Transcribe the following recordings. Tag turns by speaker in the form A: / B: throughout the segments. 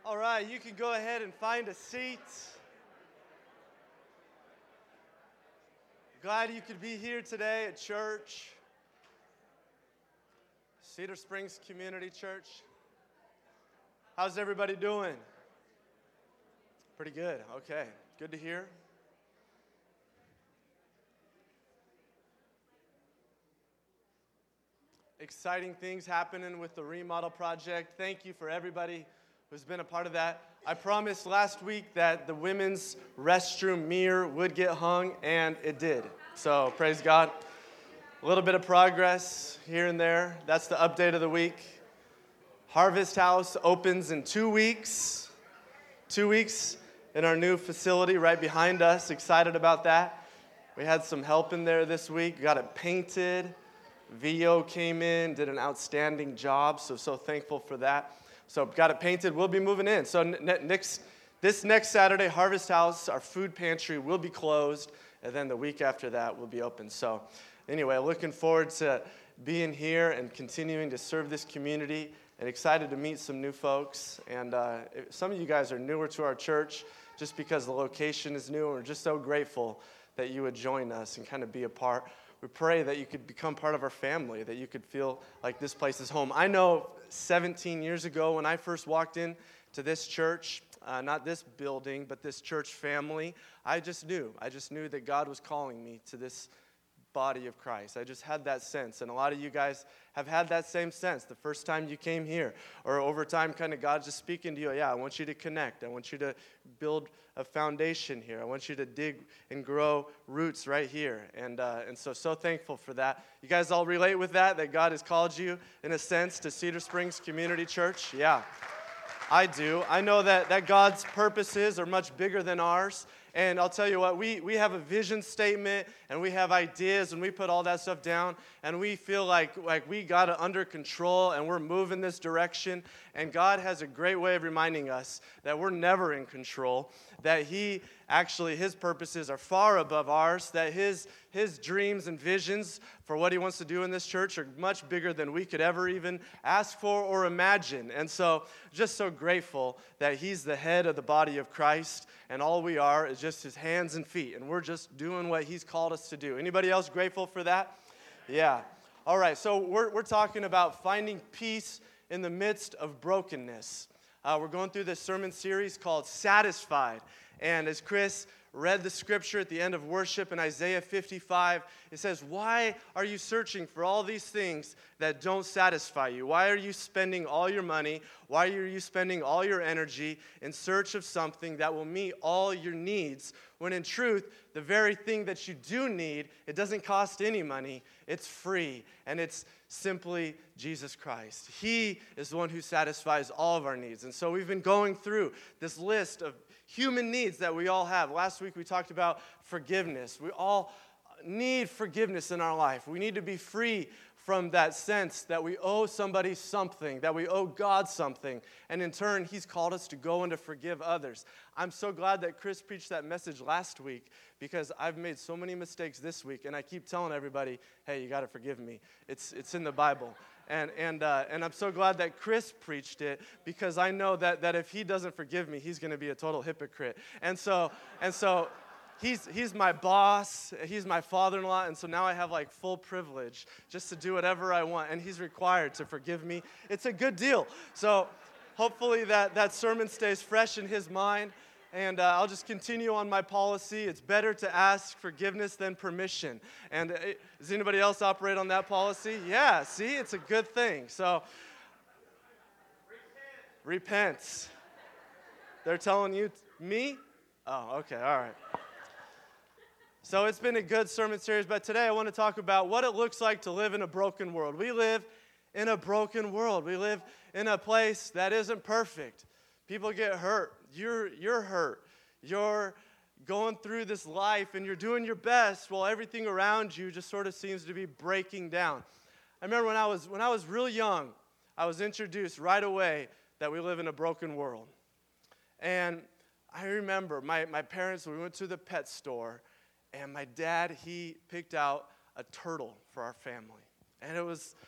A: All right, you can go ahead and find a seat. Glad you could be here today at church. Cedar Springs Community Church. How's everybody doing? Pretty good. Okay, good to hear. Exciting things happening with the remodel project. Thank you for everybody who's been a part of that. I promised last week that the women's restroom mirror would get hung, and it did. So praise God. A little bit of progress here and there. That's the update of the week. Harvest House opens in 2 weeks. 2 weeks in our new facility right behind us. Excited about that. We had some help in there this week. Got it painted. VO came in, did an outstanding job. So thankful for that. So got it painted. We'll be moving in. So this next Saturday, Harvest House, our food pantry, will be closed. And then the week after that, we'll be open. So anyway, looking forward to being here and continuing to serve this community. And excited to meet some new folks. And some of you guys are newer to our church just because the location is new. And we're just so grateful that you would join us and kind of be a part. We pray that you could become part of our family, that you could feel like this place is home. I know 17 years ago when I first walked into this church, not this building, but this church family, I just knew that God was calling me to this body of Christ. I just had that sense, and a lot of you guys have had that same sense the first time you came here, or over time kind of God's just speaking to you. Yeah, I want you to connect. I want you to build a foundation here. I want you to dig and grow roots right here, and so thankful for that. You guys all relate with that God has called you in a sense to Cedar Springs Community Church? Yeah, I do. I know that God's purposes are much bigger than ours. And I'll tell you what, we have a vision statement, and we have ideas, and we put all that stuff down, and we feel like we got it under control, and we're moving this direction. And God has a great way of reminding us that we're never in control, that His purposes are far above ours, that His dreams and visions for what He wants to do in this church are much bigger than we could ever even ask for or imagine. And so, just so grateful that He's the head of the body of Christ, and all we are is just His hands and feet, and we're just doing what He's called us to do. Anybody else grateful for that? Yeah. All right, so we're talking about finding peace in the midst of brokenness. We're going through this sermon series called Satisfied, and as Chris read the scripture at the end of worship in Isaiah 55, it says, why are you searching for all these things that don't satisfy you? Why are you spending all your money? Why are you spending all your energy in search of something that will meet all your needs, when in truth, the very thing that you do need, it doesn't cost any money, it's free, and it's simply Jesus Christ. He is the one who satisfies all of our needs. And so we've been going through this list of human needs that we all have. Last week we talked about forgiveness. We all need forgiveness in our life. We need to be free from that sense that we owe somebody something, that we owe God something. And in turn, He's called us to go and to forgive others. I'm so glad that Chris preached that message last week, because I've made so many mistakes this week, and I keep telling everybody, hey, you got to forgive me. It's in the Bible. And I'm so glad that Chris preached it, because I know that if he doesn't forgive me, he's going to be a total hypocrite. And so he's my boss, he's my father-in-law, and so now I have like full privilege just to do whatever I want, and he's required to forgive me. It's a good deal. So hopefully that sermon stays fresh in his mind. And I'll just continue on my policy. It's better to ask forgiveness than permission. And does anybody else operate on that policy? Yeah, see, it's a good thing. So, repent. They're telling you, me? Oh, okay, all right. So it's been a good sermon series, but today I want to talk about what it looks like to live in a broken world. We live in a broken world. We live in a place that isn't perfect. People get hurt. You're hurt. You're going through this life and you're doing your best while everything around you just sort of seems to be breaking down. I remember when I was real young, I was introduced right away that we live in a broken world. And I remember my parents, we went to the pet store, and my dad, he picked out a turtle for our family. And it was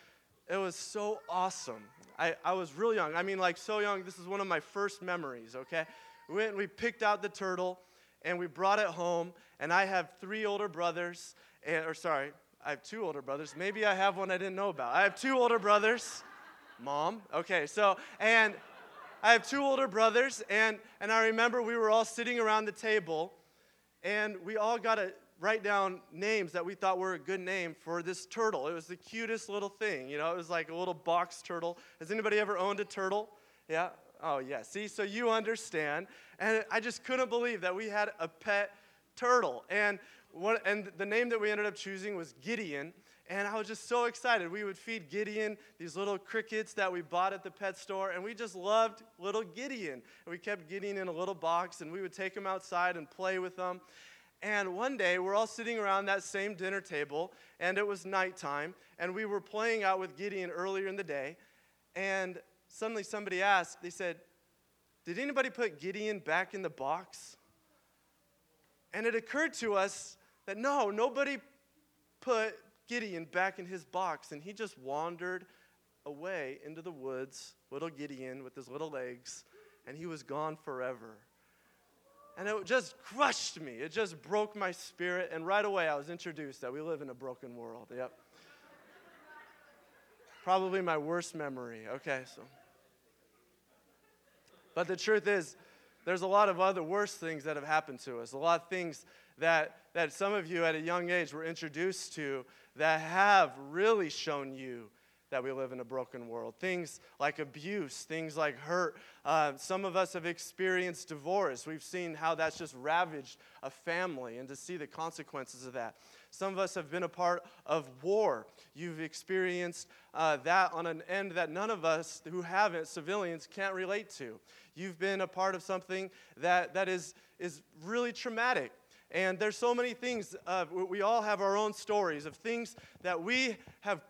A: It was so awesome. I was real young. I mean, like so young, this is one of my first memories, okay? We went and we picked out the turtle, and we brought it home, and I have three older brothers, I have two older brothers. Maybe I have one I didn't know about. I have two older brothers. Mom. Okay, and I have two older brothers, and I remember we were all sitting around the table, and we all got to write down names that we thought were a good name for this turtle. It was the cutest little thing, it was like a little box turtle. Has anybody ever owned a turtle? Yeah? Oh, yeah. See, so you understand. And I just couldn't believe that we had a pet turtle. And the name that we ended up choosing was Gideon. And I was just so excited. We would feed Gideon these little crickets that we bought at the pet store, and we just loved little Gideon. And we kept Gideon in a little box, and we would take him outside and play with him. And one day, we're all sitting around that same dinner table, and it was nighttime, and we were playing out with Gideon earlier in the day, and suddenly somebody asked, they said, "Did anybody put Gideon back in the box?" And it occurred to us that no, nobody put Gideon back in his box, and he just wandered away into the woods, little Gideon with his little legs, and he was gone forever. And it just crushed me. It just broke my spirit, and right away I was introduced that we live in a broken world. Yep. Probably my worst memory. Okay, so. But the truth is, there's a lot of other worse things that have happened to us, a lot of things that some of you at a young age were introduced to that have really shown you that we live in a broken world. Things like abuse, things like hurt. Some of us have experienced divorce. We've seen how that's just ravaged a family, and to see the consequences of that. Some of us have been a part of war. You've experienced that on an end that none of us who haven't, civilians, can't relate to. You've been a part of something that is really traumatic. And there's so many things. We all have our own stories of things that we have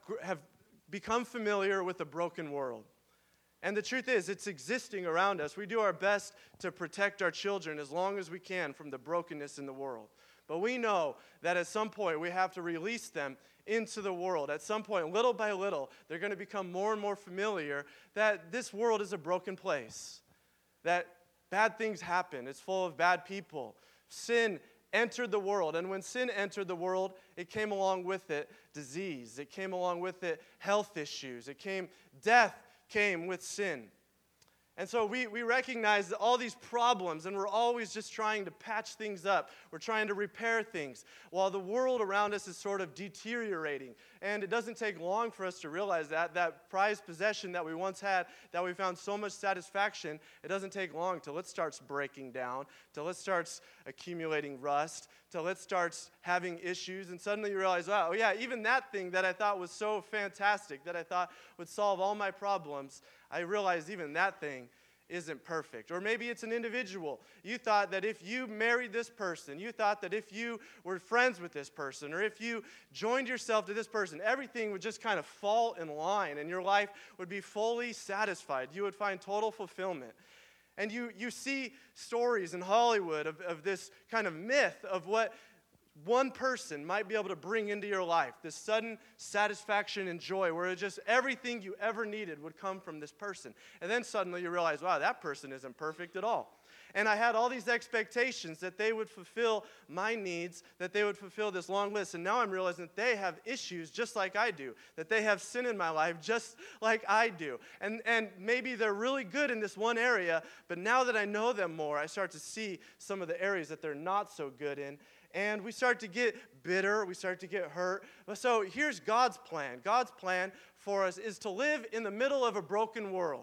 A: become familiar with a broken world. And the truth is, it's existing around us. We do our best to protect our children as long as we can from the brokenness in the world. But we know that at some point we have to release them into the world. At some point, little by little, they're going to become more and more familiar that this world is a broken place, that bad things happen. It's full of bad people. Sin entered the world, and when sin entered the world, it came along with it disease. It came along with it health issues. Death came with sin. And so we recognize all these problems, and we're always just trying to patch things up. We're trying to repair things while the world around us is sort of deteriorating. And it doesn't take long for us to realize that prized possession that we once had, that we found so much satisfaction, it doesn't take long till it starts breaking down, till it starts accumulating rust, till it starts having issues, and suddenly you realize, wow, yeah, even that thing that I thought was so fantastic, that I thought would solve all my problems, I realize even that thing isn't perfect. Or maybe it's an individual. You thought that if you married this person, you thought that if you were friends with this person, or if you joined yourself to this person, everything would just kind of fall in line, and your life would be fully satisfied. You would find total fulfillment. And you see stories in Hollywood of this kind of myth of what one person might be able to bring into your life, this sudden satisfaction and joy where just everything you ever needed would come from this person. And then suddenly you realize, wow, that person isn't perfect at all. And I had all these expectations that they would fulfill my needs, that they would fulfill this long list. And now I'm realizing that they have issues just like I do, that they have sin in my life just like I do. And maybe they're really good in this one area, but now that I know them more, I start to see some of the areas that they're not so good in. And we start to get bitter, we start to get hurt. So here's God's plan. God's plan for us is to live in the middle of a broken world,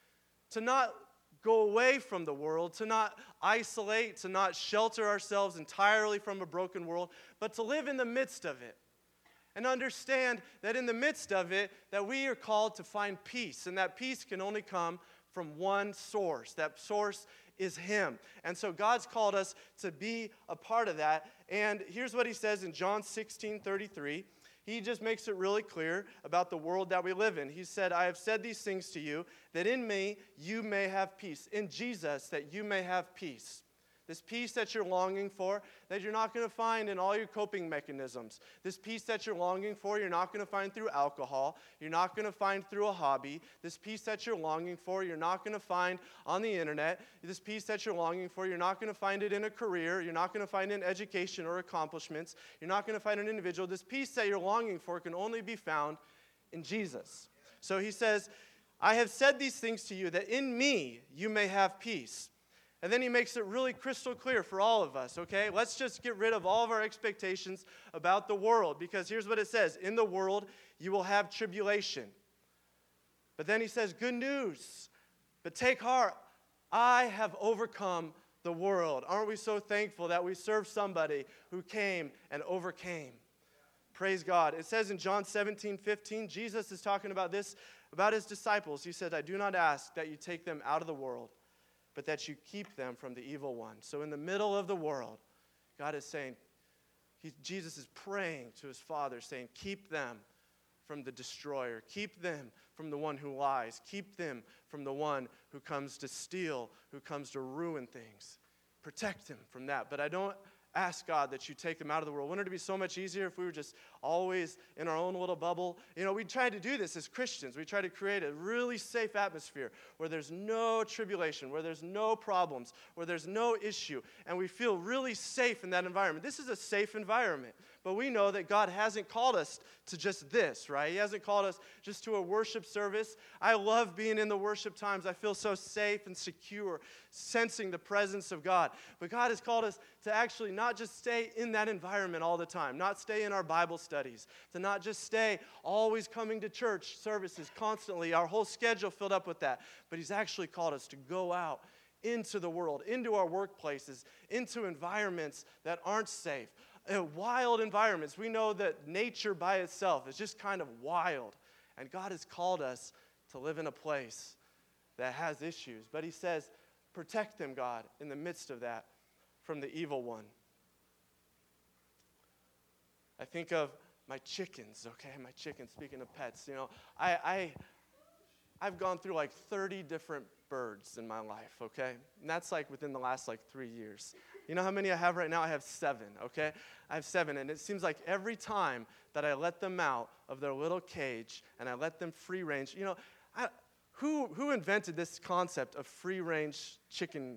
A: to not go away from the world, to not isolate, to not shelter ourselves entirely from a broken world, but to live in the midst of it. And understand that in the midst of it, that we are called to find peace, and that peace can only come from one source. That source is Him. And so God's called us to be a part of that. And here's what He says in John 16:33. He just makes it really clear about the world that we live in. He said, I have said these things to you, that in me you may have peace. In Jesus, that you may have peace. This peace that you're longing for, that you're not going to find in all your coping mechanisms. This peace that you're longing for, you're not going to find through alcohol. You're not going to find through a hobby. This peace that you're longing for, you're not going to find on the internet. This peace that you're longing for, you're not going to find it in a career. You're not going to find it in education or accomplishments. You're not going to find an individual. This peace that you're longing for can only be found in Jesus. So he says, I have said these things to you that in me you may have peace. And then he makes it really crystal clear for all of us, okay? Let's just get rid of all of our expectations about the world, because here's what it says. In the world you will have tribulation. But then he says, good news. But take heart, I have overcome the world. Aren't we so thankful that we serve somebody who came and overcame? Praise God. It says in John 17:15, Jesus is talking about this, about his disciples. He said, I do not ask that you take them out of the world, but that you keep them from the evil one. So in the middle of the world, God is saying, Jesus is praying to his Father, saying, keep them from the destroyer. Keep them from the one who lies. Keep them from the one who comes to steal, who comes to ruin things. Protect them from that. But I don't ask God that you take them out of the world. Wouldn't it be so much easier if we were just always in our own little bubble? You know, we try to do this as Christians. We try to create a really safe atmosphere where there's no tribulation, where there's no problems, where there's no issue, and we feel really safe in that environment. This is a safe environment, but we know that God hasn't called us to just this, right? He hasn't called us just to a worship service. I love being in the worship times. I feel so safe and secure, sensing the presence of God. But God has called us to actually not just stay in that environment all the time, not stay in our Bible studies, to not just stay always coming to church services constantly, our whole schedule filled up with that. But he's actually called us to go out into the world, into our workplaces, into environments that aren't safe. Wild environments. We know that nature by itself is just kind of wild. And God has called us to live in a place that has issues. But he says, protect them, God, in the midst of that from the evil one. I think of my chickens, okay? My chickens, speaking of pets. You know, I've gone through like 30 different birds in my life, okay? And that's like within the last 3 years. You know how many I have right now? I have 7, okay? I have 7, and it seems like every time that I let them out of their little cage and I let them free range, you know, who invented this concept of free range chicken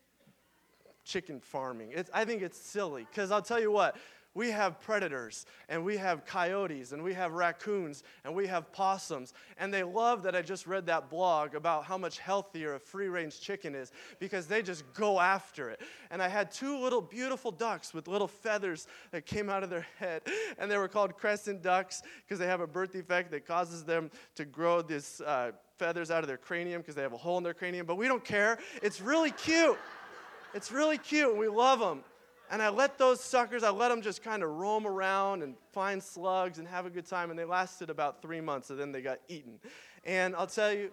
A: farming? I think it's silly, because I'll tell you what, we have predators, and we have coyotes, and we have raccoons, and we have possums. And they love that I just read that blog about how much healthier a free-range chicken is, because they just go after it. And I had 2 little beautiful ducks with little feathers that came out of their head. And they were called crescent ducks because they have a birth defect that causes them to grow these feathers out of their cranium because they have a hole in their cranium. But we don't care. It's really cute. It's really cute, and we love them. And I let those suckers, I let them just kind of roam around and find slugs and have a good time. And they lasted about 3 months, and then they got eaten. And I'll tell you,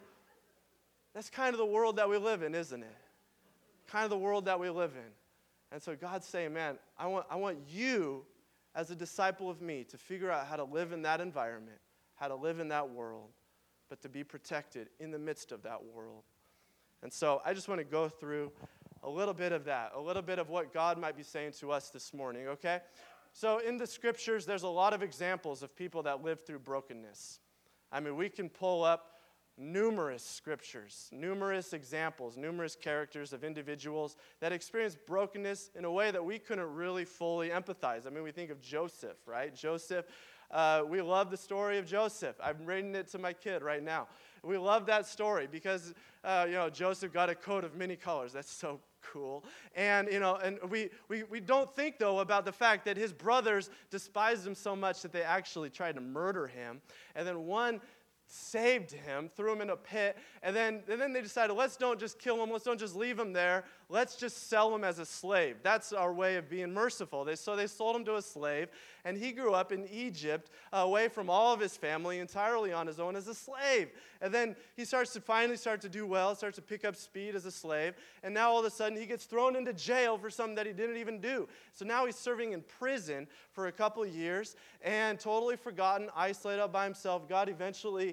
A: that's kind of the world that we live in, isn't it? Kind of the world that we live in. And so God's saying, man, I want you as a disciple of me to figure out how to live in that environment, how to live in that world, but to be protected in the midst of that world. And so I just want to go through a little bit of that, a little bit of what God might be saying to us this morning, okay? So in the scriptures, there's a lot of examples of people that live through brokenness. I mean, we can pull up numerous scriptures, numerous examples, numerous characters of individuals that experienced brokenness in a way that we couldn't really fully empathize. I mean, we think of Joseph, right? Joseph, we love the story of Joseph. I'm reading it to my kid right now. We love that story because, Joseph got a coat of many colors. That's so cool. And, and we don't think, though, about the fact that his brothers despised him so much that they actually tried to murder him. And then one saved him, threw him in a pit, and then they decided, let's don't just kill him, let's don't just leave him there, let's just sell him as a slave. That's our way of being merciful. So they sold him to a slave, and he grew up in Egypt, away from all of his family, entirely on his own as a slave. And then he finally starts to do well, starts to pick up speed as a slave, and now all of a sudden he gets thrown into jail for something that he didn't even do. So now he's serving in prison for a couple of years, and totally forgotten, isolated by himself. God eventually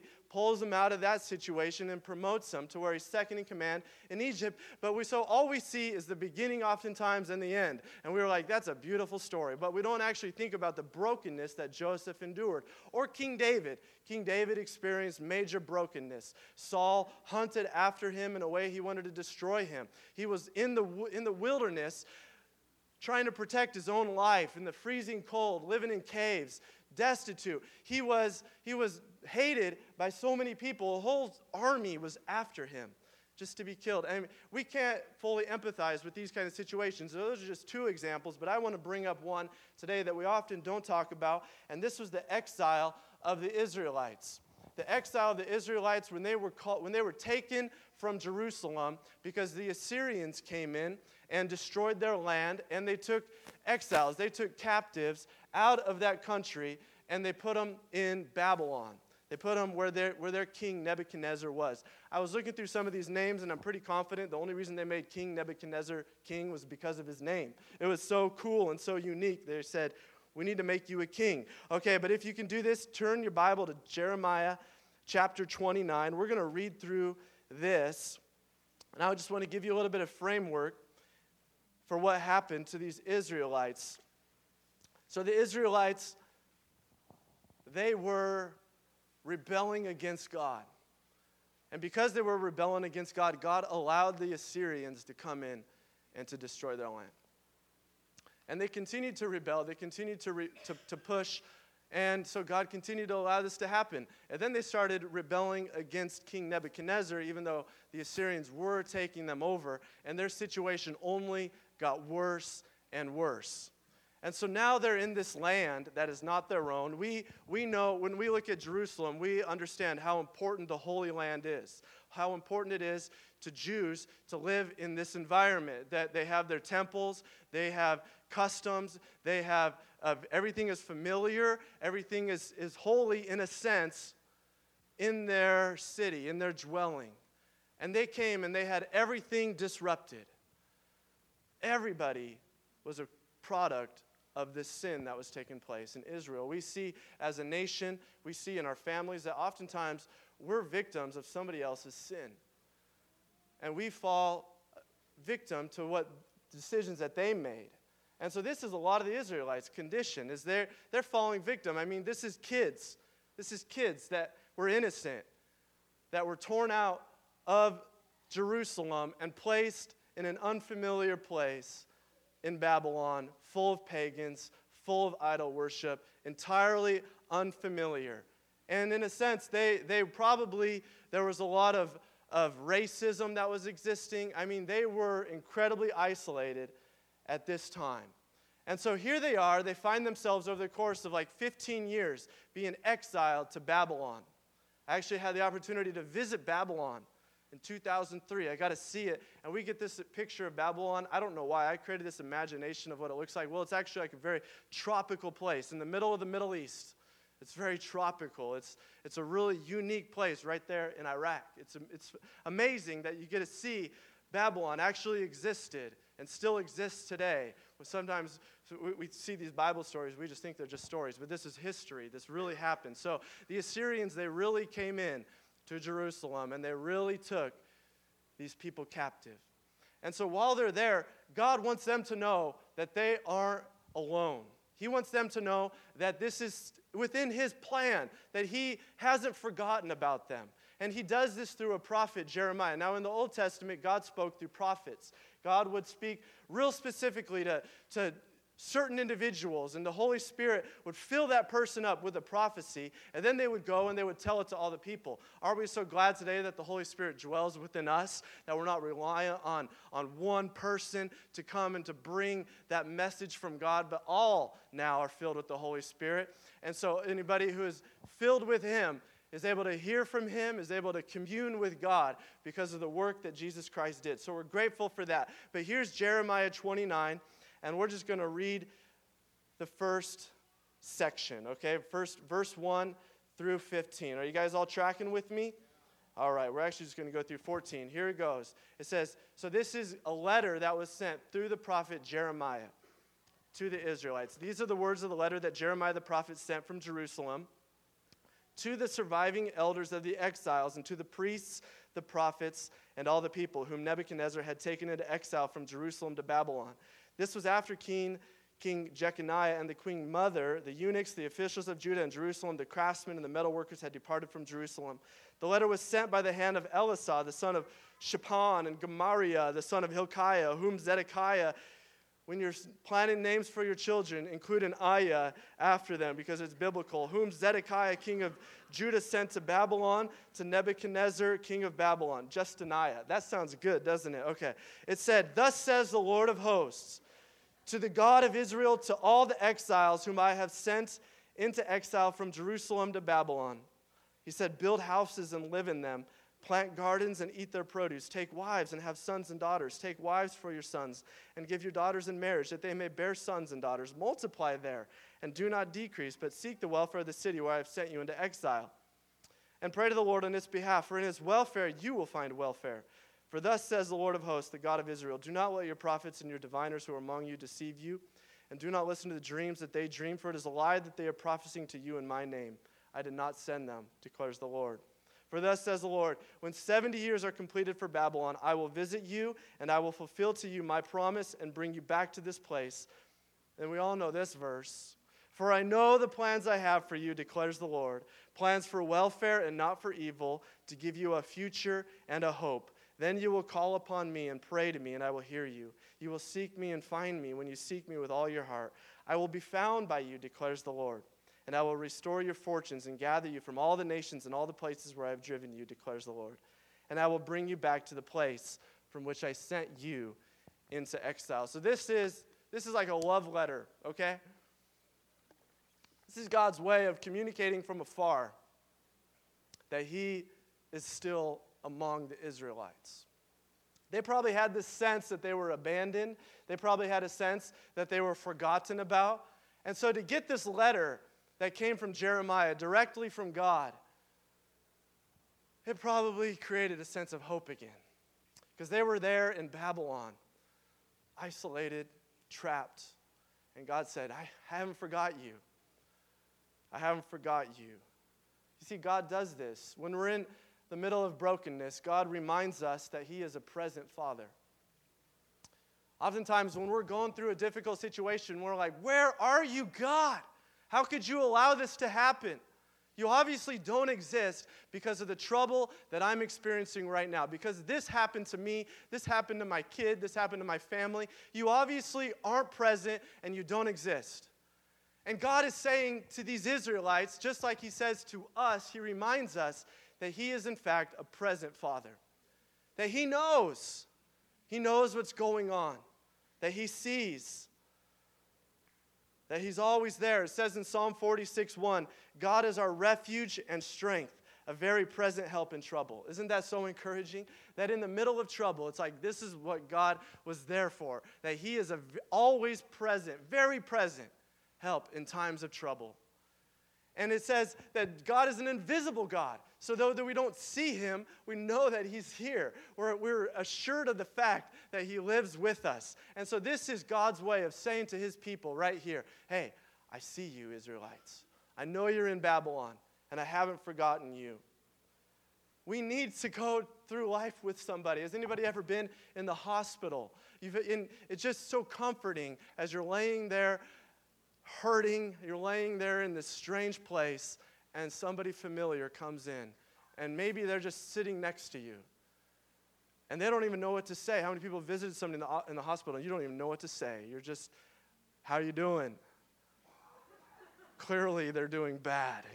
A: pulls him out of that situation and promotes him to where he's second in command in Egypt. But all we see is the beginning oftentimes and the end. And we were like, that's a beautiful story. But we don't actually think about the brokenness that Joseph endured. Or King David. King David experienced major brokenness. Saul hunted after him in a way he wanted to destroy him. He was in the wilderness trying to protect his own life in the freezing cold, living in caves, destitute. He was hated by so many people. A whole army was after him just to be killed. And we can't fully empathize with these kind of situations. Those are just two examples, but I want to bring up one today that we often don't talk about, and this was the exile of the Israelites. The exile of the Israelites when they were taken from Jerusalem because the Assyrians came in and destroyed their land, and they took exiles, they took captives out of that country, and they put them in Babylon. They put them where their king Nebuchadnezzar was. I was looking through some of these names, and I'm pretty confident the only reason they made King Nebuchadnezzar king was because of his name. It was so cool and so unique. They said, we need to make you a king. Okay, but if you can do this, turn your Bible to Jeremiah chapter 29. We're going to read through this, and I just want to give you a little bit of framework for what happened to these Israelites. So the Israelites, they were rebelling against God. And because they were rebelling against God, God allowed the Assyrians to come in and to destroy their land. And they continued to rebel. They continued to push. And so God continued to allow this to happen. And then they started rebelling against King Nebuchadnezzar, even though the Assyrians were taking them over. And their situation only got worse and worse. And so now they're in this land that is not their own. We know, when we look at Jerusalem, we understand how important the Holy Land is, how important it is to Jews to live in this environment, that they have their temples, they have customs, they have, everything is familiar, everything is holy in a sense in their city, in their dwelling. And they came and they had everything disrupted. Everybody was a product of this sin that was taking place in Israel. We see as a nation, we see in our families that oftentimes we're victims of somebody else's sin. And we fall victim to what decisions that they made. And so this is a lot of the Israelites' condition, is they're falling victim. I mean, this is kids. This is kids that were innocent, that were torn out of Jerusalem and placed in an unfamiliar place in Babylon, full of pagans, full of idol worship, entirely unfamiliar. And in a sense, they probably, there was a lot of racism that was existing. I mean, they were incredibly isolated at this time. And so here they are, they find themselves over the course of like 15 years being exiled to Babylon. I actually had the opportunity to visit Babylon in 2003. I got to see it. And we get this picture of Babylon. I don't know why. I created this imagination of what it looks like. Well, it's actually like a very tropical place in the middle of the Middle East. It's very tropical. It's a really unique place right there in Iraq. It's amazing that you get to see Babylon actually existed and still exists today. But sometimes we see these Bible stories, we just think they're just stories. But this is history. This really happened. So the Assyrians, they really came in to Jerusalem, and they really took these people captive. And so while they're there, God wants them to know that they aren't alone. He wants them to know that this is within His plan, that He hasn't forgotten about them. And He does this through a prophet, Jeremiah. Now, in the Old Testament, God spoke through prophets. God would speak real specifically to certain individuals, and the Holy Spirit would fill that person up with a prophecy, and then they would go and they would tell it to all the people. Aren't we so glad today that the Holy Spirit dwells within us, that we're not reliant on one person to come and to bring that message from God, but all now are filled with the Holy Spirit. And so anybody who is filled with Him is able to hear from Him, is able to commune with God because of the work that Jesus Christ did. So we're grateful for that. But here's Jeremiah 29. And we're just going to read the first section, okay? First, verse 1 through 15. Are you guys all tracking with me? All right, we're actually just going to go through 14. Here it goes. It says, so this is a letter that was sent through the prophet Jeremiah to the Israelites. These are the words of the letter that Jeremiah the prophet sent from Jerusalem to the surviving elders of the exiles, and to the priests, the prophets, and all the people whom Nebuchadnezzar had taken into exile from Jerusalem to Babylon. This was after King Jeconiah and the queen mother, the eunuchs, the officials of Judah and Jerusalem, the craftsmen and the metalworkers had departed from Jerusalem. The letter was sent by the hand of Elisah, the son of Shaphan, and Gemariah, the son of Hilkiah, whom Zedekiah, when you're planning names for your children, include an ayah after them because it's biblical, whom Zedekiah, king of Judah, sent to Babylon, to Nebuchadnezzar, king of Babylon. Justiniah. That sounds good, doesn't it? Okay. It said, thus says the Lord of hosts, to the God of Israel, to all the exiles whom I have sent into exile from Jerusalem to Babylon. He said, build houses and live in them. Plant gardens and eat their produce. Take wives and have sons and daughters. Take wives for your sons and give your daughters in marriage that they may bear sons and daughters. Multiply there and do not decrease, but seek the welfare of the city where I have sent you into exile. And pray to the Lord on its behalf, for in his welfare you will find welfare. For thus says the Lord of hosts, the God of Israel, do not let your prophets and your diviners who are among you deceive you, and do not listen to the dreams that they dream, for it is a lie that they are prophesying to you in my name. I did not send them, declares the Lord. For thus says the Lord, when 70 years are completed for Babylon, I will visit you, and I will fulfill to you my promise and bring you back to this place. And we all know this verse. For I know the plans I have for you, declares the Lord, plans for welfare and not for evil, to give you a future and a hope. Then you will call upon me and pray to me, and I will hear you. You will seek me and find me when you seek me with all your heart. I will be found by you, declares the Lord. And I will restore your fortunes and gather you from all the nations and all the places where I have driven you, declares the Lord. And I will bring you back to the place from which I sent you into exile. So this is like a love letter, okay? This is God's way of communicating from afar that he is still among the Israelites. They probably had this sense that they were abandoned. They probably had a sense that they were forgotten about. And so to get this letter that came from Jeremiah, directly from God, it probably created a sense of hope again. Because they were there in Babylon, isolated, trapped. And God said, I haven't forgot you. I haven't forgot you. You see, God does this. When we're in the middle of brokenness, God reminds us that he is a present Father. Oftentimes, when we're going through a difficult situation, we're like, where are you, God? How could you allow this to happen? You obviously don't exist because of the trouble that I'm experiencing right now. Because this happened to me, this happened to my kid, this happened to my family. You obviously aren't present and you don't exist. And God is saying to these Israelites, just like he says to us, he reminds us that he is in fact a present Father. That he knows what's going on. That he sees. That he's always there. It says in Psalm 46:1, God is our refuge and strength, a very present help in trouble. Isn't that so encouraging? That in the middle of trouble, it's like this is what God was there for. That he is always present, very present help in times of trouble. And it says that God is an invisible God. So though that we don't see him, we know that he's here. We're assured of the fact that he lives with us. And so this is God's way of saying to his people right here, hey, I see you, Israelites. I know you're in Babylon, and I haven't forgotten you. We need to go through life with somebody. Has anybody ever been in the hospital? It's just so comforting as you're laying there hurting, you're laying there in this strange place, and somebody familiar comes in, and maybe they're just sitting next to you, and they don't even know what to say. How many people visited somebody in the hospital, and you don't even know what to say? You're just, how are you doing? Clearly, they're doing bad,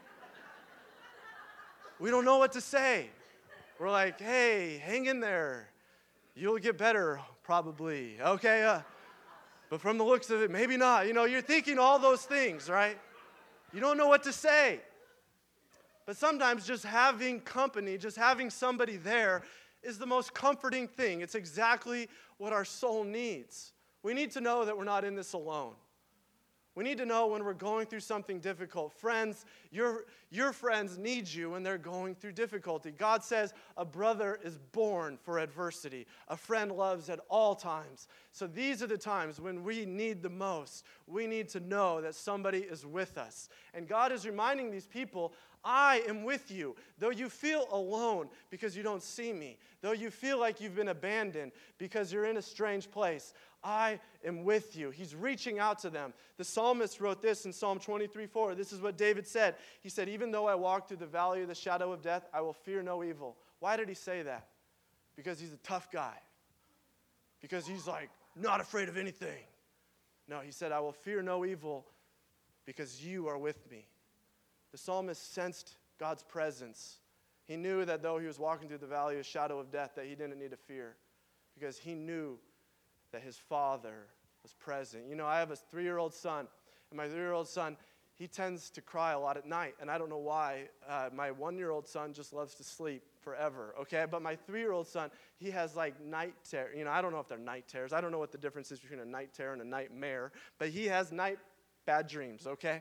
A: We don't know what to say. We're like, hey, hang in there. You'll get better, probably. Okay, but from the looks of it, maybe not. You're thinking all those things, right? You don't know what to say. But sometimes just having company, just having somebody there is the most comforting thing. It's exactly what our soul needs. We need to know that we're not in this alone. We need to know when we're going through something difficult. Friends, your friends need you when they're going through difficulty. God says a brother is born for adversity. A friend loves at all times. So these are the times when we need the most. We need to know that somebody is with us. And God is reminding these people, I am with you. Though you feel alone because you don't see me, though you feel like you've been abandoned because you're in a strange place, I am with you. He's reaching out to them. The psalmist wrote this in Psalm 23:4. This is what David said. He said, even though I walk through the valley of the shadow of death, I will fear no evil. Why did he say that? Because he's a tough guy. Because he's like, not afraid of anything. No, he said, I will fear no evil because you are with me. The psalmist sensed God's presence. He knew that though he was walking through the valley of the shadow of death, that he didn't need to fear because he knew that his Father was present. You know, I have a 3-year-old son, and my 3-year-old son, he tends to cry a lot at night, and I don't know why. My 1-year-old son just loves to sleep forever, okay? But my 3-year-old son, he has like night terror. You know, I don't know if they're night terrors. I don't know what the difference is between a night terror and a nightmare, but he has night bad dreams, okay?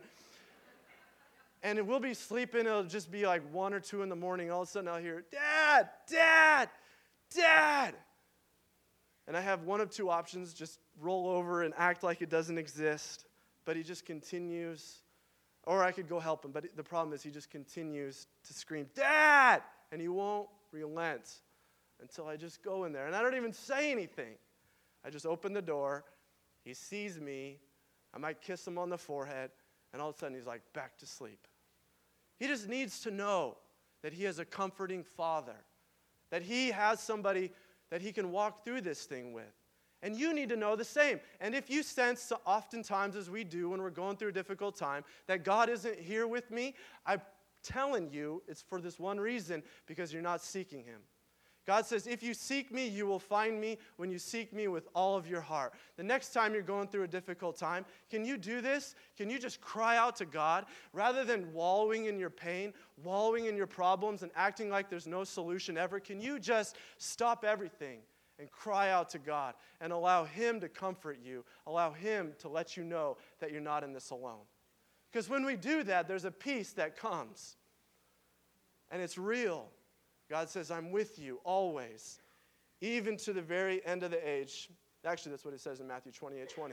A: And we'll be sleeping, it'll just be like 1 or 2 in the morning, all of a sudden I'll hear, Dad, Dad, Dad. And I have one of 2 options, just roll over and act like it doesn't exist. But he just continues. Or I could go help him. But the problem is he just continues to scream, Dad! And he won't relent until I just go in there. And I don't even say anything. I just open the door. He sees me. I might kiss him on the forehead. And all of a sudden he's like back to sleep. He just needs to know that he has a comforting Father. That he has somebody that he can walk through this thing with. And you need to know the same. And if you sense, oftentimes as we do when we're going through a difficult time, that God isn't here with me, I'm telling you it's for this one reason, because you're not seeking him. God says, if you seek me, you will find me when you seek me with all of your heart. The next time you're going through a difficult time, can you do this? Can you just cry out to God rather than wallowing in your pain, wallowing in your problems, and acting like there's no solution ever? Can you just stop everything and cry out to God and allow him to comfort you, allow him to let you know that you're not in this alone? Because when we do that, there's a peace that comes, and it's real. God says, I'm with you always, even to the very end of the age. Actually, that's what it says in Matthew 28:20.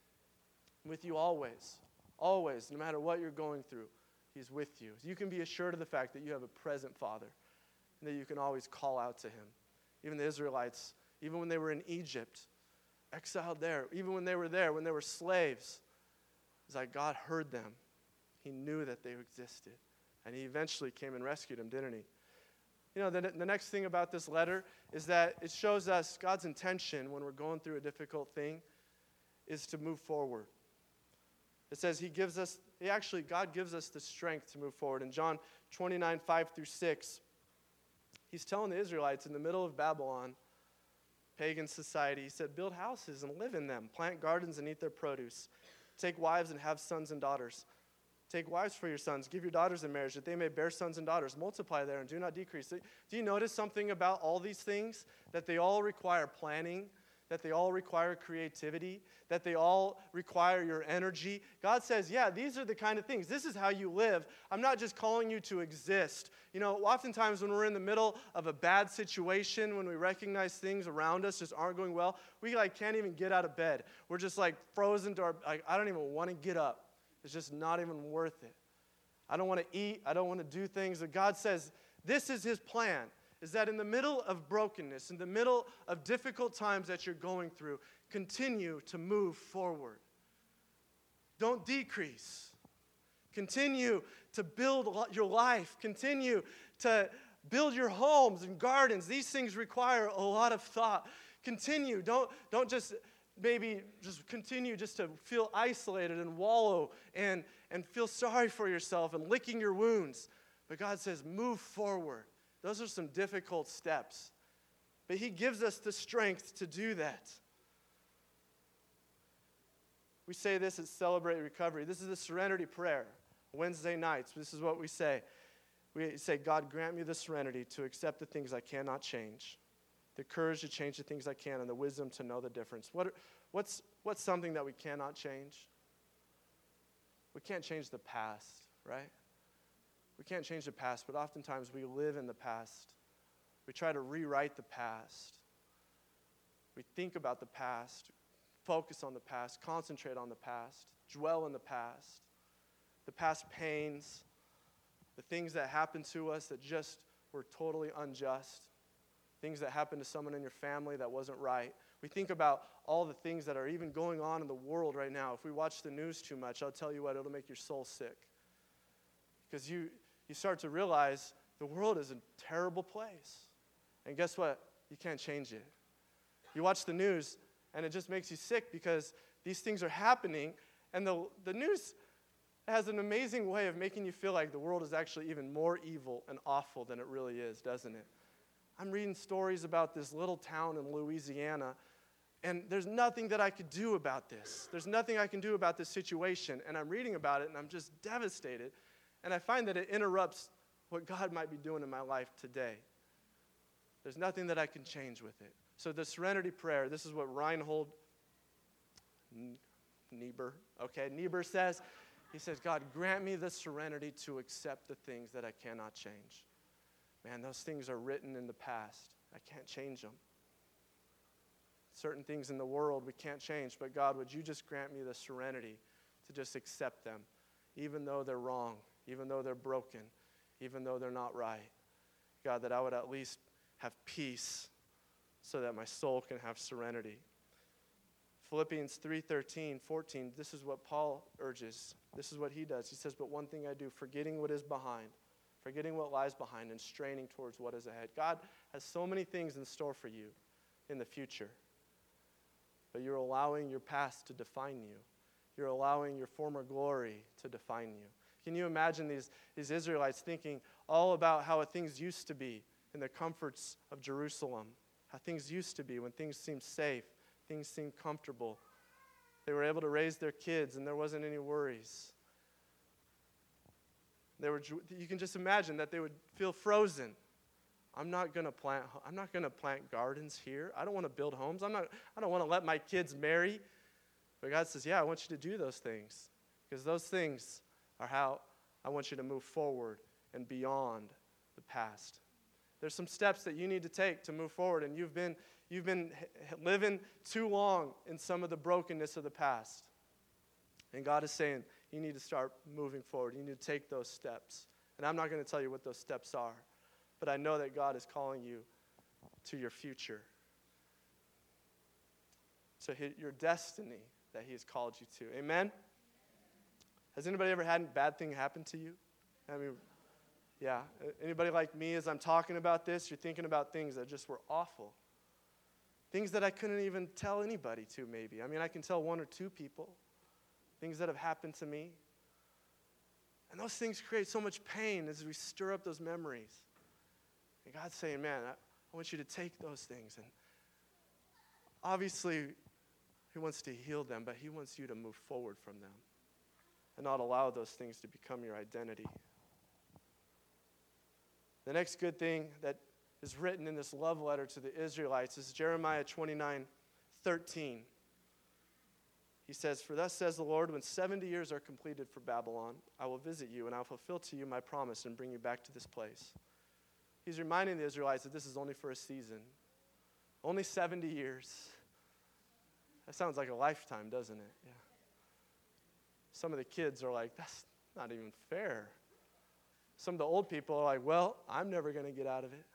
A: I'm with you always, always, no matter what you're going through, he's with you. You can be assured of the fact that you have a present Father and that you can always call out to him. Even the Israelites, even when they were in Egypt, exiled there, even when they were there, when they were slaves, it's like God heard them. He knew that they existed. And he eventually came and rescued them, didn't he? You know, the next thing about this letter is that it shows us God's intention when we're going through a difficult thing is to move forward. It says God gives us the strength to move forward. In John 29:5-6, he's telling the Israelites in the middle of Babylon, pagan society, he said, build houses and live in them, plant gardens and eat their produce, take wives and have sons and daughters. Take wives for your sons, give your daughters in marriage, that they may bear sons and daughters. Multiply there and do not decrease. Do you notice something about all these things? That they all require planning, that they all require creativity, that they all require your energy. God says, yeah, these are the kind of things. This is how you live. I'm not just calling you to exist. You know, oftentimes when we're in the middle of a bad situation, when we recognize things around us just aren't going well, we can't even get out of bed. We're just frozen to I don't even want to get up. It's just not even worth it. I don't want to eat. I don't want to do things. But God says this is his plan, is that in the middle of brokenness, in the middle of difficult times that you're going through, continue to move forward. Don't decrease. Continue to build your life. Continue to build your homes and gardens. These things require a lot of thought. Continue. Don't just maybe just continue just to feel isolated and wallow and feel sorry for yourself and licking your wounds. But God says, move forward. Those are some difficult steps. But he gives us the strength to do that. We say this at Celebrate Recovery. This is the serenity prayer. Wednesday nights, this is what we say. We say, God, grant me the serenity to accept the things I cannot change, the courage to change the things I can, and the wisdom to know the difference. What's something that we cannot change? We can't change the past, right? We can't change the past, but oftentimes we live in the past. We try to rewrite the past. We think about the past, focus on the past, concentrate on the past, dwell in the past pains, the things that happen to us that just were totally unjust, things that happened to someone in your family that wasn't right. We think about all the things that are even going on in the world right now. If we watch the news too much, I'll tell you what, it'll make your soul sick. Because you start to realize the world is a terrible place. And guess what? You can't change it. You watch the news, and it just makes you sick because these things are happening, and the news has an amazing way of making you feel like the world is actually even more evil and awful than it really is, doesn't it? I'm reading stories about this little town in Louisiana, and there's nothing that I could do about this. There's nothing I can do about this situation, and I'm reading about it, and I'm just devastated, and I find that it interrupts what God might be doing in my life today. There's nothing that I can change with it. So the serenity prayer, this is what Reinhold Niebuhr says. He says, God, grant me the serenity to accept the things that I cannot change. Man, those things are written in the past. I can't change them. Certain things in the world we can't change, but God, would you just grant me the serenity to just accept them, even though they're wrong, even though they're broken, even though they're not right. God, that I would at least have peace so that my soul can have serenity. Philippians 3:13, 14, this is what Paul urges. This is what he does. He says, but one thing I do, forgetting what is behind, forgetting what lies behind, and straining towards what is ahead. God has so many things in store for you in the future, but you're allowing your past to define you. You're allowing your former glory to define you. Can you imagine these Israelites thinking all about how things used to be in the comforts of Jerusalem, how things used to be when things seemed safe, things seemed comfortable. They were able to raise their kids and there wasn't any worries. You can just imagine that they would feel frozen. I'm not going to plant gardens here. I don't want to build homes. I don't want to let my kids marry. But God says, yeah, I want you to do those things, because those things are how I want you to move forward and beyond the past. There's some steps that you need to take to move forward, and you've been living too long in some of the brokenness of the past. And God is saying, you need to start moving forward. You need to take those steps. And I'm not going to tell you what those steps are, but I know that God is calling you to your future, to hit your destiny that he has called you to. Amen? Has anybody ever had a bad thing happen to you? I mean, yeah. Anybody like me, as I'm talking about this, you're thinking about things that just were awful. Things that I couldn't even tell anybody to, maybe. I mean, I can tell one or two people. Things that have happened to me. And those things create so much pain as we stir up those memories. And God's saying, man, I want you to take those things. And obviously, he wants to heal them, but he wants you to move forward from them and not allow those things to become your identity. The next good thing that is written in this love letter to the Israelites is Jeremiah 29:13. He says, for thus says the Lord, when 70 years are completed for Babylon, I will visit you and I will fulfill to you my promise and bring you back to this place. He's reminding the Israelites that this is only for a season. Only 70 years. That sounds like a lifetime, doesn't it? Yeah. Some of the kids are like, that's not even fair. Some of the old people are like, well, I'm never going to get out of it.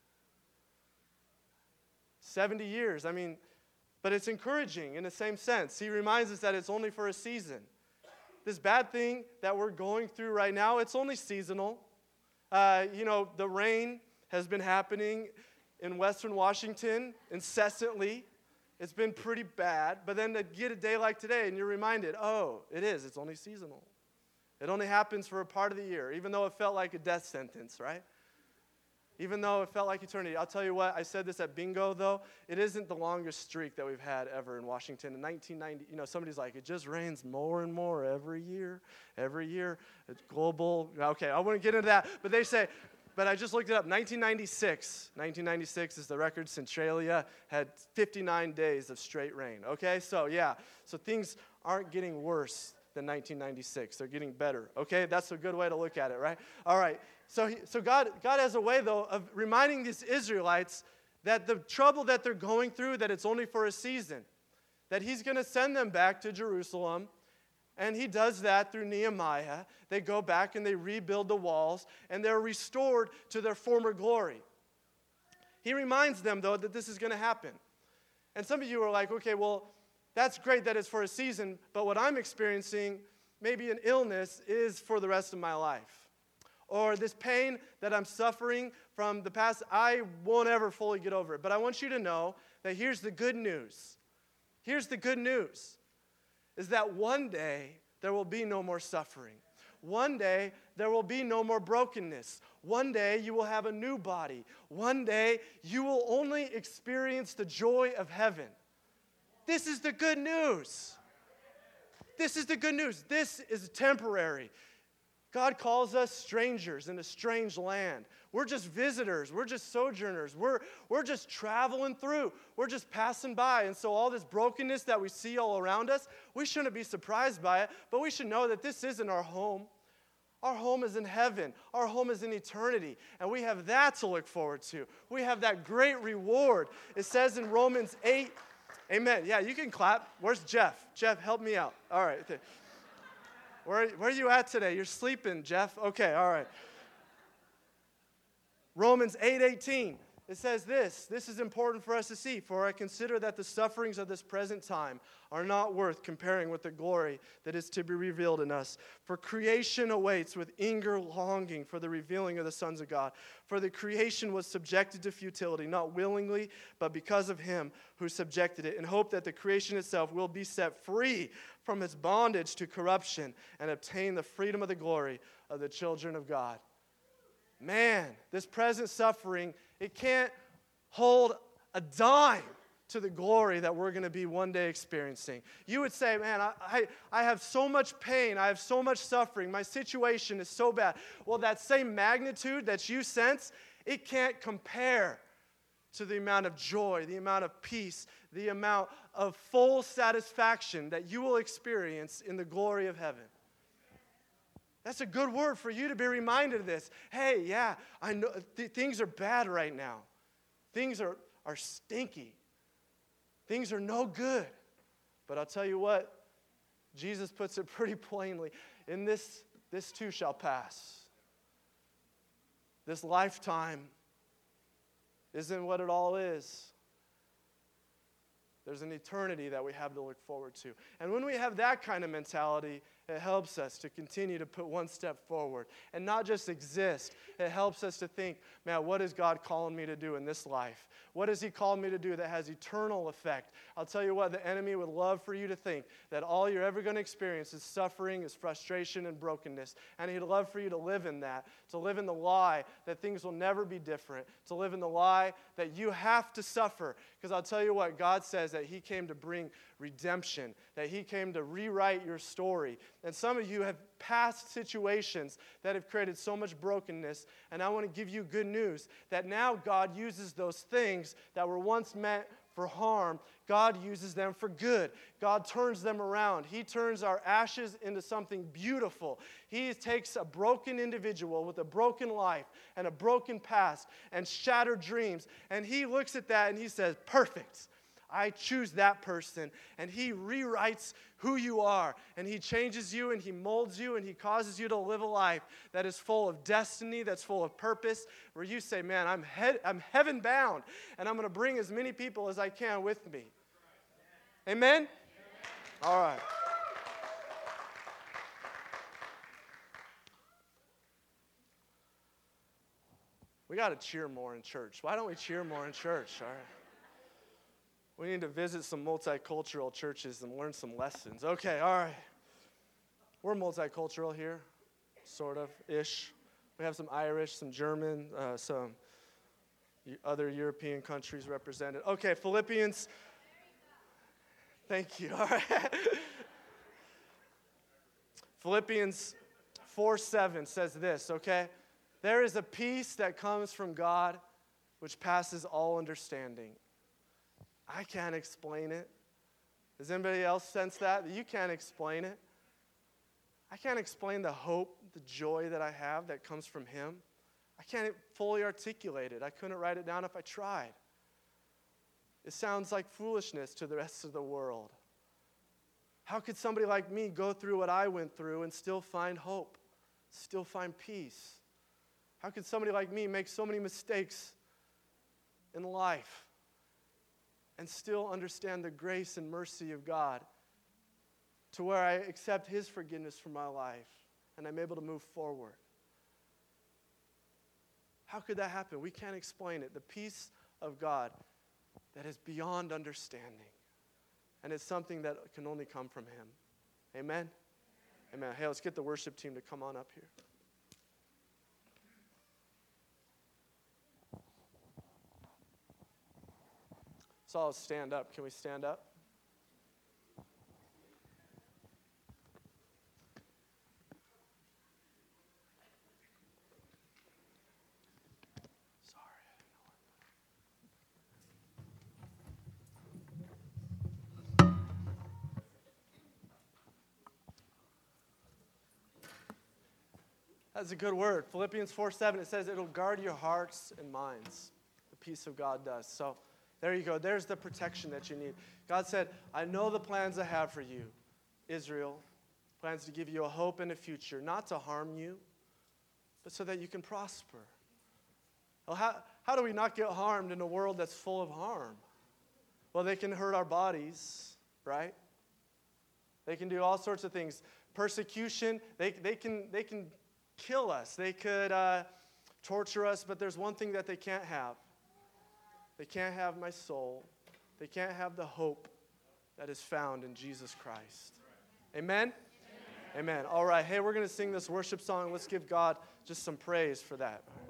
A: 70 years, I mean, but it's encouraging in the same sense. He reminds us that it's only for a season. This bad thing that we're going through right now, it's only seasonal. The rain has been happening in Western Washington incessantly. It's been pretty bad. But then to get a day like today and you're reminded, oh, it's only seasonal. It only happens for a part of the year, even though it felt like a death sentence, right? Even though it felt like eternity. I'll tell you what, I said this at bingo, though. It isn't the longest streak that we've had ever in Washington. In 1990, somebody's like, it just rains more and more every year. Every year. It's global. Okay, I wouldn't get into that. But they say, but I just looked it up. 1996. 1996 is the record. Centralia had 59 days of straight rain. Okay, so yeah. So things aren't getting worse than 1996. They're getting better. Okay, that's a good way to look at it, right? All right. So God has a way, though, of reminding these Israelites that the trouble that they're going through, that it's only for a season, that he's going to send them back to Jerusalem, And he does that through Nehemiah. They go back and they rebuild the walls, and they're restored to their former glory. He reminds them, though, that this is going to happen. And some of you are like, okay, well, that's great that it's for a season, but what I'm experiencing, maybe an illness, is for the rest of my life. Or this pain that I'm suffering from the past, I won't ever fully get over it. But I want you to know that here's the good news. Here's the good news, is that one day there will be no more suffering. One day there will be no more brokenness. One day you will have a new body. One day you will only experience the joy of heaven. This is the good news. This is the good news. This is temporary. God calls us strangers in a strange land. We're just visitors. We're just sojourners. We're just traveling through. We're just passing by. And so all this brokenness that we see all around us, we shouldn't be surprised by it, but we should know that this isn't our home. Our home is in heaven. Our home is in eternity. And we have that to look forward to. We have that great reward. It says in Romans 8, amen. Yeah, you can clap. Where's Jeff? Jeff, help me out. All right. Where are you at today? You're sleeping, Jeff. Okay, all right. Romans 8:18. It says this. This is important for us to see. For I consider that the sufferings of this present time are not worth comparing with the glory that is to be revealed in us. For creation awaits with eager longing for the revealing of the sons of God. For the creation was subjected to futility, not willingly, but because of him who subjected it, in hope that the creation itself will be set free from its bondage to corruption and obtain the freedom of the glory of the children of God. Man, this present suffering, it can't hold a dime to the glory that we're going to be one day experiencing. You would say, man, I have so much pain. I have so much suffering. My situation is so bad. Well, that same magnitude that you sense, it can't compare to the amount of joy, the amount of peace, the amount of full satisfaction that you will experience in the glory of heaven. That's a good word for you to be reminded of this. Hey, yeah, I know things are bad right now. Things are stinky. Things are no good. But I'll tell you what, Jesus puts it pretty plainly. In this too shall pass. This lifetime isn't what it all is. There's an eternity that we have to look forward to. And when we have that kind of mentality, it helps us to continue to put one step forward and not just exist. It helps us to think, man, what is God calling me to do in this life? What has he called me to do that has eternal effect? I'll tell you what, the enemy would love for you to think that all you're ever going to experience is suffering, is frustration, and brokenness. And he'd love for you to live in that, to live in the lie that things will never be different, to live in the lie that you have to suffer. Because I'll tell you what, God says that he came to bring redemption, that he came to rewrite your story. And some of you have past situations that have created so much brokenness, and I want to give you good news that now God uses those things that were once meant for harm, God uses them for good. God turns them around. He turns our ashes into something beautiful. He takes a broken individual with a broken life and a broken past and shattered dreams, and he looks at that and he says, perfect. I choose that person, and he rewrites who you are, and he changes you, and he molds you, and he causes you to live a life that is full of destiny, that's full of purpose, where you say, man, I'm heaven-bound, and I'm going to bring as many people as I can with me. Amen? All right. We got to cheer more in church. Why don't we cheer more in church? All right. We need to visit some multicultural churches and learn some lessons. Okay, all right. We're multicultural here, sort of, ish. We have some Irish, some German, some other European countries represented. Okay, Philippians. Thank you. All right. Philippians 4:7 says this, okay? There is a peace that comes from God which passes all understanding. I can't explain it. Does anybody else sense that? You can't explain it. I can't explain the hope, the joy that I have that comes from him. I can't fully articulate it. I couldn't write it down if I tried. It sounds like foolishness to the rest of the world. How could somebody like me go through what I went through and still find hope, still find peace? How could somebody like me make so many mistakes in life and still understand the grace and mercy of God to where I accept His forgiveness for my life and I'm able to move forward? How could that happen? We can't explain it. The peace of God that is beyond understanding. And it's something that can only come from Him. Amen? Amen. Hey, let's get the worship team to come on up here. So I'll stand up. Can we stand up? That's a good word. Philippians 4:7, it says it'll guard your hearts and minds. The peace of God does. So there you go. There's the protection that you need. God said, I know the plans I have for you, Israel. Plans to give you a hope and a future, not to harm you, but so that you can prosper. Well, how do we not get harmed in a world that's full of harm? Well, they can hurt our bodies, right? They can do all sorts of things. Persecution, they can kill us. They could torture us, but there's one thing that they can't have. They can't have my soul. They can't have the hope that is found in Jesus Christ. Amen? Amen. All right. Hey, we're going to sing this worship song. Let's give God just some praise for that.